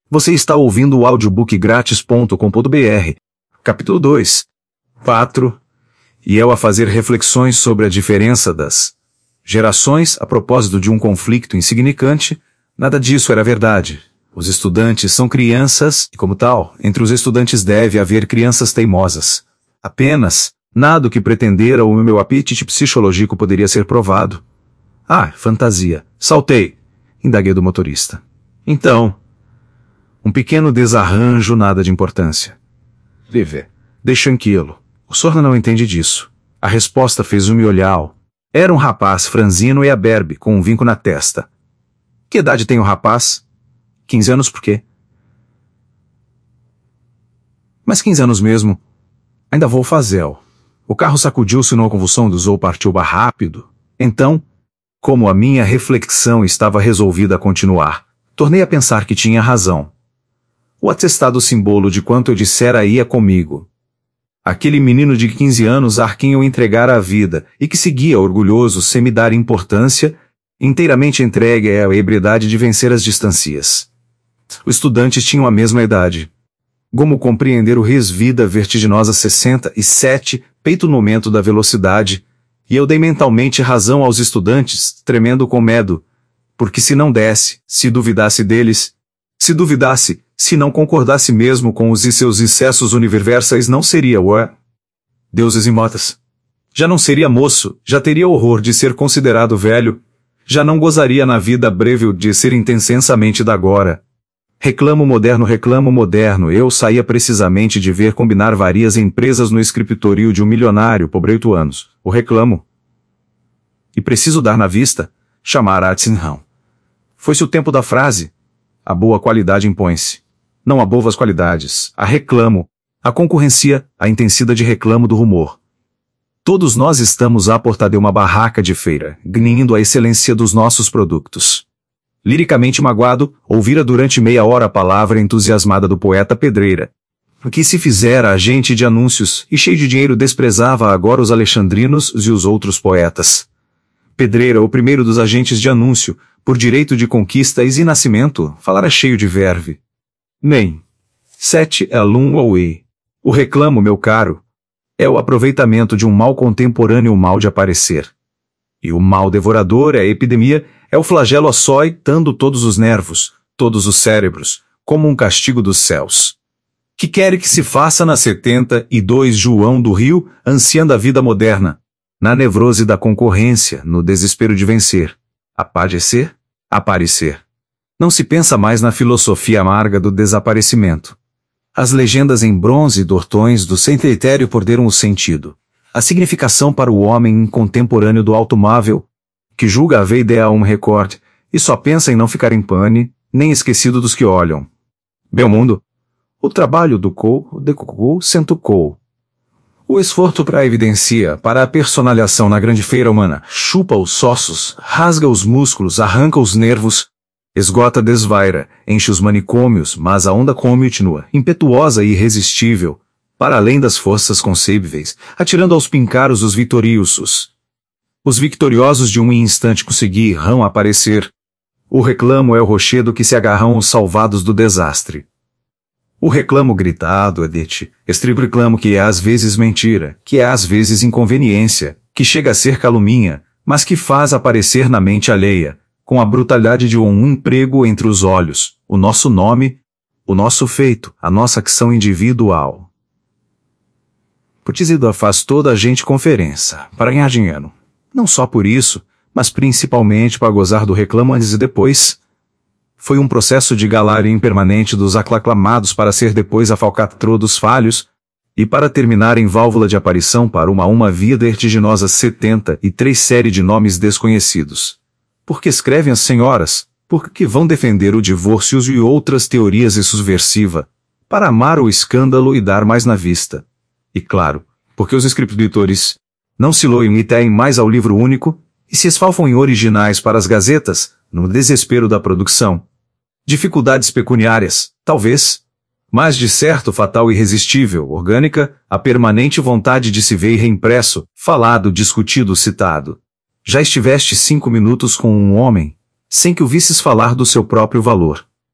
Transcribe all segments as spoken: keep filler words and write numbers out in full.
Você está ouvindo o audiobook grátis ponto com ponto br. Capítulo dois. quatro. E eu a fazer reflexões sobre a diferença das gerações a propósito de um conflito insignificante. Nada disso era verdade. Os estudantes são crianças, e como tal, entre os estudantes deve haver crianças teimosas. Apenas, nada o que pretendera o meu apetite psicológico poderia ser provado. Ah, fantasia. Saltei. Indaguei do motorista. Então, um pequeno desarranjo, nada de importância. Vive. Deixa tranquilo. O senhor não entende disso. A resposta fez-me olhar. Era um rapaz franzino e aberbe, com um vinco na testa. Que idade tem o rapaz? Quinze anos por quê? Mas quinze anos mesmo. Ainda vou fazer. O carro sacudiu-se numa convulsão do zoo, partiu bar rápido. Então, como a minha reflexão estava resolvida a continuar, tornei a pensar que tinha razão. O atestado símbolo de quanto eu dissera ia comigo. Aquele menino de quinze anos a quem eu entregara a vida e que seguia orgulhoso sem me dar importância, inteiramente entregue à ebriedade de vencer as distâncias. Os estudantes tinham a mesma idade. Como compreender o ris-vida vertiginosa sessenta e sete, peito no momento da velocidade, e eu dei mentalmente razão aos estudantes, tremendo com medo, porque se não desse, se duvidasse deles, se duvidasse, se não concordasse mesmo com os e seus excessos universais, não seria o deuses imotas. Já não seria moço, já teria horror de ser considerado velho, já não gozaria na vida breve de ser intensamente da agora. Reclamo moderno, reclamo moderno, eu saía precisamente de ver combinar várias empresas no escritório de um milionário por oito anos. O reclamo. E preciso dar na vista, chamar a atenção. Foi-se o tempo da frase. A boa qualidade impõe-se. Não há boas qualidades, a reclamo, a concorrência, a intensidade de reclamo do rumor. Todos nós estamos à porta de uma barraca de feira, gnindo a excelência dos nossos produtos. Liricamente magoado, ouvira durante meia hora a palavra entusiasmada do poeta Pedreira, que se fizera agente de anúncios e cheio de dinheiro desprezava agora os alexandrinos e os outros poetas. Pedreira, o primeiro dos agentes de anúncio, por direito de conquista e nascimento, falara cheio de verve. Nem. Sete é lum ou e. O reclamo, meu caro, é o aproveitamento de um mal contemporâneo, o mal de aparecer. E o mal devorador é a epidemia, é o flagelo açoitando todos os nervos, todos os cérebros, como um castigo dos céus. Que quer que se faça na setenta e dois João do Rio, ansiando a vida moderna, na nevrose da concorrência, no desespero de vencer. Aparecer? Aparecer. Não se pensa mais na filosofia amarga do desaparecimento. As legendas em bronze e dortões do cemitério perderam o sentido. A significação para o homem contemporâneo do automóvel, que julga a ideia um recorde, e só pensa em não ficar em pane, nem esquecido dos que olham. Belmundo. O trabalho do cou, decocou, centucou. O esforço para a evidência, para a personalização na grande feira humana, chupa os ossos, rasga os músculos, arranca os nervos, esgota desvaira, enche os manicômios, mas a onda continua, impetuosa e irresistível, para além das forças concebíveis, atirando aos pincaros os vitoriosos. Os vitoriosos de um instante conseguirão aparecer. O reclamo é o rochedo que se agarram os salvados do desastre. O reclamo gritado é dete, estribo reclamo que é às vezes mentira, que é às vezes inconveniência, que chega a ser calúnia, mas que faz aparecer na mente alheia, com a brutalidade de um emprego entre os olhos, o nosso nome, o nosso feito, a nossa ação individual. Por dizer faz toda a gente conferência, para ganhar dinheiro. Não só por isso, mas principalmente para gozar do reclamo antes e depois. Foi um processo de galária impermanente dos aclamados para ser depois a falcatrua dos falhos, e para terminar em válvula de aparição para uma uma via vertiginosa setenta e três série de nomes desconhecidos. Porque escrevem as senhoras, porque vão defender o divórcio e outras teorias e subversiva, para amar o escândalo e dar mais na vista. E claro, porque os escritores não se loem e têm mais ao livro único, e se esfalfam em originais para as gazetas, no desespero da produção. Dificuldades pecuniárias, talvez, mas de certo fatal e irresistível, orgânica, a permanente vontade de se ver reimpresso, falado, discutido, citado. Já estiveste cinco minutos com um homem, sem que o visses falar do seu próprio valor.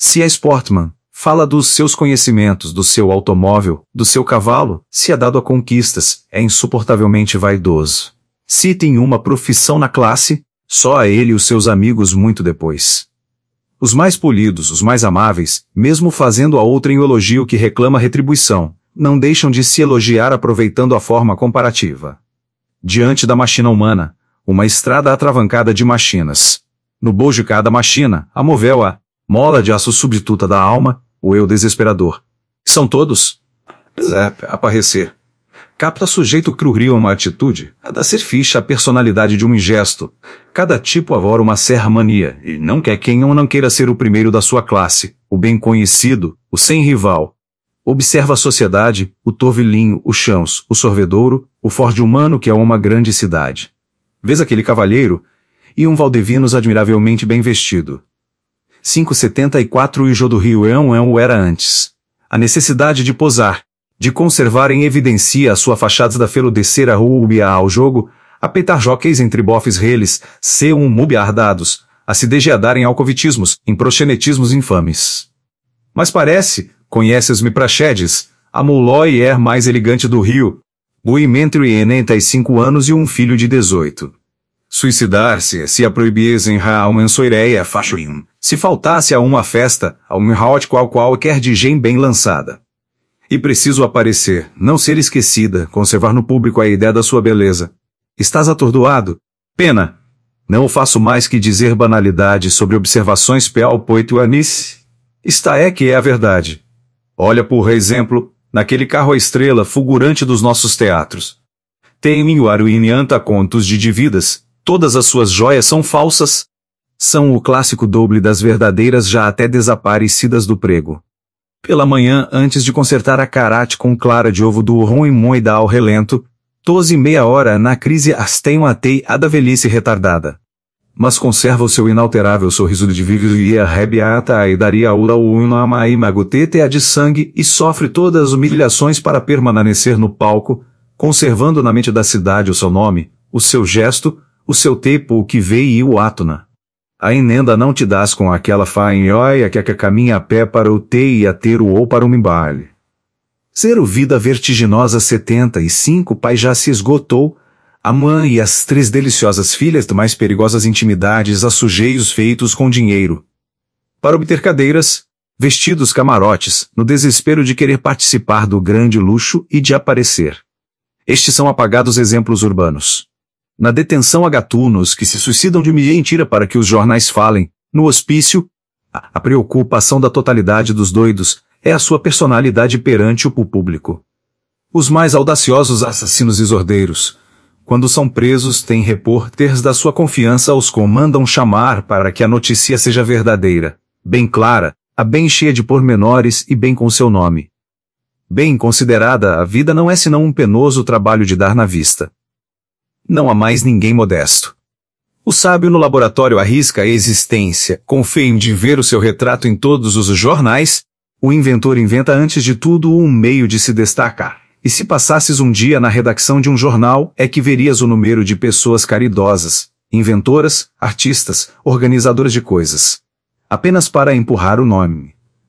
Se é sportman, fala dos seus conhecimentos, do seu automóvel, do seu cavalo. Se é dado a conquistas, é insuportavelmente vaidoso. Se tem uma profissão na classe, só a ele e os seus amigos muito depois. Os mais polidos, os mais amáveis, mesmo fazendo a outrem o elogio que reclama retribuição, não deixam de se elogiar aproveitando a forma comparativa. Diante da machina humana, uma estrada atravancada de machinas. No bojo de cada machina, a movel-a, mola de aço substituta da alma, o eu desesperador. São todos? Zé, aparecer. Capta sujeito crurio uma atitude, a da ser ficha a personalidade de um gesto. Cada tipo avora uma serra mania, e não quer quem ou não queira ser o primeiro da sua classe, o bem conhecido, o sem rival. Observa a sociedade, o torvilinho, o chãos, o sorvedouro, o Ford humano que é uma grande cidade. Vês aquele cavalheiro, e um Valdevinos admiravelmente bem vestido. cinco e setenta e quatro e Jô do Rio é um é um era antes. A necessidade de posar, de conservar em evidência a sua fachada da feludecer a rúbia ao jogo, a peitar joqueis entre bofes reles, se um mubiar dados, a se degeadarem alcovitismos, em proxenetismos infames. Mas parece, conheces-me praxedes, a mulói é mais elegante do Rio, buim entre enenta e cinco anos e um filho de dezoito. Suicidar-se, se a proibiesem a uma ensoireia fachuim, se faltasse a uma festa, a um hot qual qualquer de gen bem lançada. E preciso aparecer, não ser esquecida, conservar no público a ideia da sua beleza. Estás atordoado? Pena! Não faço mais que dizer banalidades sobre observações peal poito anice. Esta é que é a verdade. Olha por exemplo, naquele carro à estrela fulgurante dos nossos teatros. Tem o aruinianta contos de dívidas, todas as suas joias são falsas. São o clássico doble das verdadeiras já até desaparecidas do prego. Pela manhã, antes de consertar a carate com clara de ovo do rum e moida ao relento, doze e meia hora na crise as tenho atei a da velhice retardada. Mas conserva o seu inalterável sorriso de vivo e a rebiata e daria ula uno amai magotete a de sangue e sofre todas as humilhações para permanecer no palco, conservando na mente da cidade o seu nome, o seu gesto, o seu tempo o que veio e o átona. A emenda não te dás com aquela fainhoia que a caminha a pé para o te e a ter o ou para o mimbale. Zero vida vertiginosa setenta e cinco pai já se esgotou, a mãe e as três deliciosas filhas de mais perigosas intimidades a sujeios feitos com dinheiro. Para obter cadeiras, vestidos camarotes, no desespero de querer participar do grande luxo e de aparecer. Estes são apagados exemplos urbanos. Na detenção há gatunos que se suicidam de mentira para que os jornais falem. No hospício, a preocupação da totalidade dos doidos é a sua personalidade perante o público. Os mais audaciosos assassinos exordeiros, quando são presos, têm repórteres da sua confiança os comandam chamar para que a notícia seja verdadeira, bem clara, a bem cheia de pormenores e bem com seu nome. Bem considerada, a vida não é senão um penoso trabalho de dar na vista. Não há mais ninguém modesto. O sábio no laboratório arrisca a existência, com fim de ver o seu retrato em todos os jornais. O inventor inventa antes de tudo um meio de se destacar. E se passasses um dia na redação de um jornal, é que verias o número de pessoas caridosas, inventoras, artistas, organizadoras de coisas. Apenas para empurrar o nome.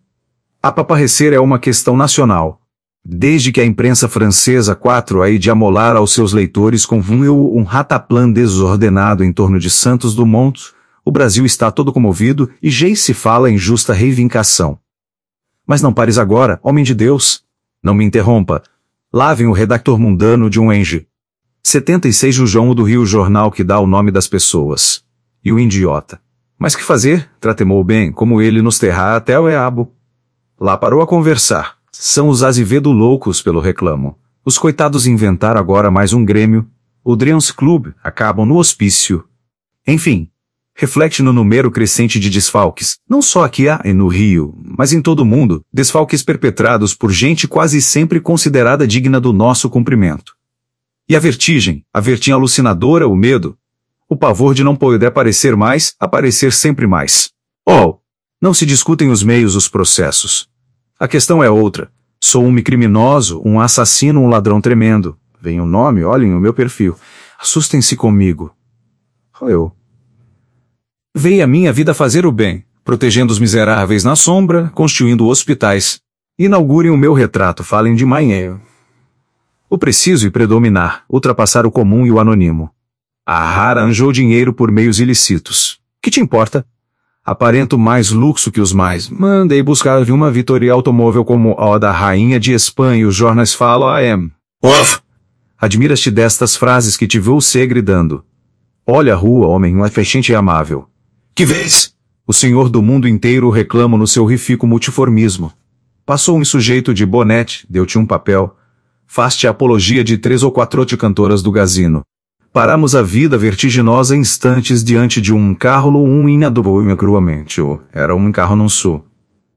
A paparrecer é uma questão nacional. Desde que a imprensa francesa quatro aí de amolar aos seus leitores com um rataplan desordenado em torno de Santos Dumont, o Brasil está todo comovido e já se fala em justa reivindicação. Mas não pares agora, homem de Deus. Não me interrompa. Lá vem o redactor mundano de um enge. setenta e seis o João do Rio, jornal que dá o nome das pessoas. E o idiota. Mas que fazer? Tratemou bem, como ele nos terrar até o eabo. Lá parou a conversar. São os Azevedo loucos pelo reclamo. Os coitados inventaram agora mais um grêmio. O Dreams Club acabam no hospício. Enfim, reflete no número crescente de desfalques, não só aqui há e no Rio, mas em todo o mundo, desfalques perpetrados por gente quase sempre considerada digna do nosso cumprimento. E a vertigem, a vertigem alucinadora, o medo, o pavor de não poder aparecer mais, aparecer sempre mais. Oh! Não se discutem os meios, os processos. A questão é outra. Sou um criminoso, um assassino, um ladrão tremendo. Vem o nome, olhem o meu perfil. Assustem-se comigo. Eu. Veio a minha vida fazer o bem. protegendo os miseráveis na sombra, construindo hospitais. Inaugurem o meu retrato, falem de manhã. O preciso e predominar, ultrapassar o comum e o anônimo. A Ahara arranjou dinheiro por meios ilícitos. Que te importa? Aparento mais luxo que os mais. Mandei buscar uma vitória automóvel como a da rainha de Espanha e os jornais falam a M. Uf! Admiras-te destas frases que te vou ser gritando. Olha a rua, homem, um afeixente e amável. Que vês? O senhor do mundo inteiro reclama no seu rifico multiformismo. Passou um sujeito de bonete, deu-te um papel. Faz-te a apologia de três ou quatro de cantoras do gazino. Paramos a vida vertiginosa instantes diante de um carro um inadobo cruamente, ou era um carro não sul.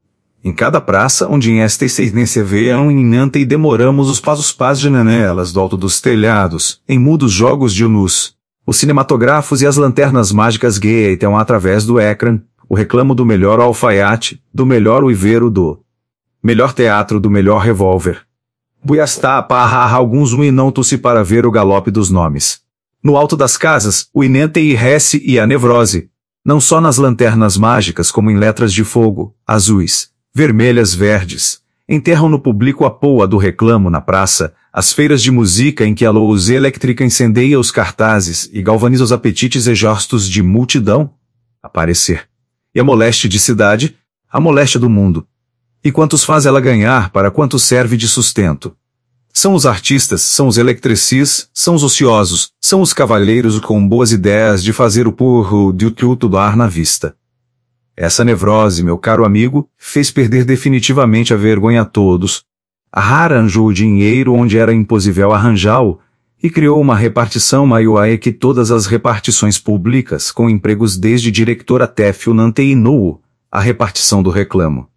Em cada praça, onde em esta se vê um inante e demoramos os passos pás de janelas do alto dos telhados, em mudos jogos de luz. Os cinematográficos e as lanternas mágicas gueiam através do ecrã, o reclamo do melhor alfaiate, do melhor uiveiro do melhor teatro, do melhor revólver. Buiastá parra alguns um e não tosse para ver o galope dos nomes. No alto das casas, o inente e rece e a nevrose. Não só nas lanternas mágicas como em letras de fogo, azuis, vermelhas, verdes. Enterram no público a poa do reclamo na praça, as feiras de música em que a luz elétrica incendeia os cartazes e galvaniza os apetites exaustos de multidão. Aparecer. E a moléstia de cidade, a moléstia do mundo. E quantos faz ela ganhar, para quantos serve de sustento? São os artistas, são os eletricis, são os ociosos, são os cavalheiros com boas ideias de fazer o porro de culto do ar na vista. Essa nevrose, meu caro amigo, fez perder definitivamente a vergonha a todos. Ahara arranjou o dinheiro onde era impossível arranjá-o, e criou uma repartição maior que todas as repartições públicas, com empregos desde diretor até filnante e nuo, a repartição do reclamo.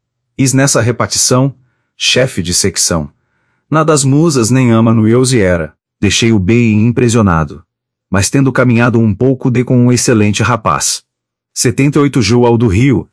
Is nessa repartição, chefe de secção. Nada as musas nem ama no Eusi era. Deixei o bem impressionado. Mas tendo caminhado um pouco dei com um excelente rapaz. setenta e oito João do Rio,